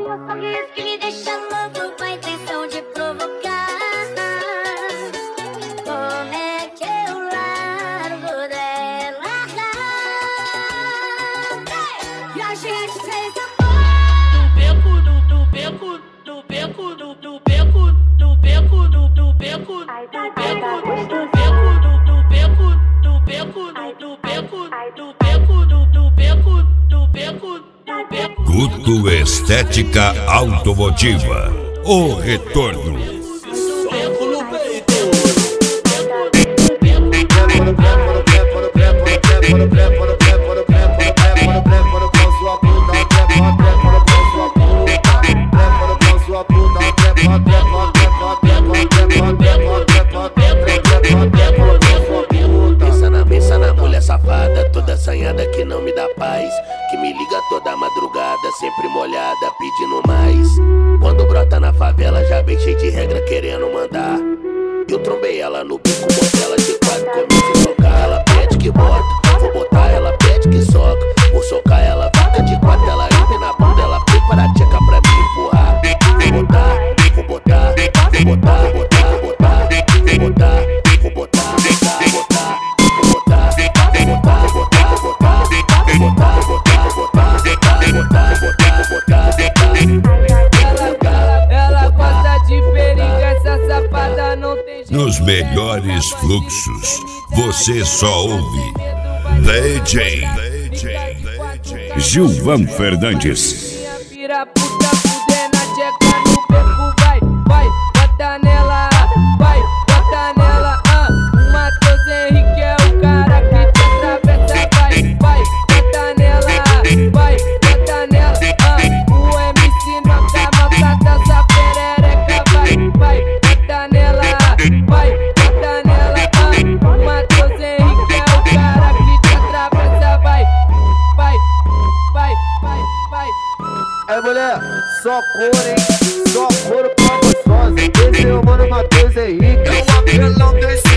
sorriso que me deixa louco com a intenção de provocar. Como é que eu largo dela? E a gente fez amor no beco, no beco, no beco, no beco, no beco, no beco, no beco, no beco, no beco, no beco, no beco, no beco, no beco, no beco, no beco. Guto Estética Automotiva. O retorno. Pensa na mulher safada, toda assanhada que não me dá paz, que me liga toda madrugada, sempre molhada, pedindo mais. Quando brota na favela, já vem cheio de regra querendo mandar. Eu trombei ela no bico, botei ela de quatro, começo a socar. Ela pede que bota, vou botar, ela pede que soca. Vou socar, ela fica de quatro, ela empina na bunda, ela prepara a tcheca pra me empurrar. Vou botar, vou botar, vou botar, vou botar, vou botar, vou botar, vou botar, vou botar. Ela gosta de perigo, essa safada não tem jeito. Nos melhores fluxos, você só ouve DJ Gilvan Fernandes. Minha vira puta, fuder na tcheca no beco, vai, vai, bota nela, vai, bota nela, O Matheus Henrique é o cara que te atravessa, vai, vai, bota nela, vai, bota nela, O MC nota maltrata essa perereca, vai, vai, bota nela, vai, bota nela, O Matheus Henrique é o cara que te atravessa, vai, vai, vai, vai, vai. Aí mulher, só couro, hein? Só couro pra gostosa. Esse é o mano Matheus Henrique. É o apelão desse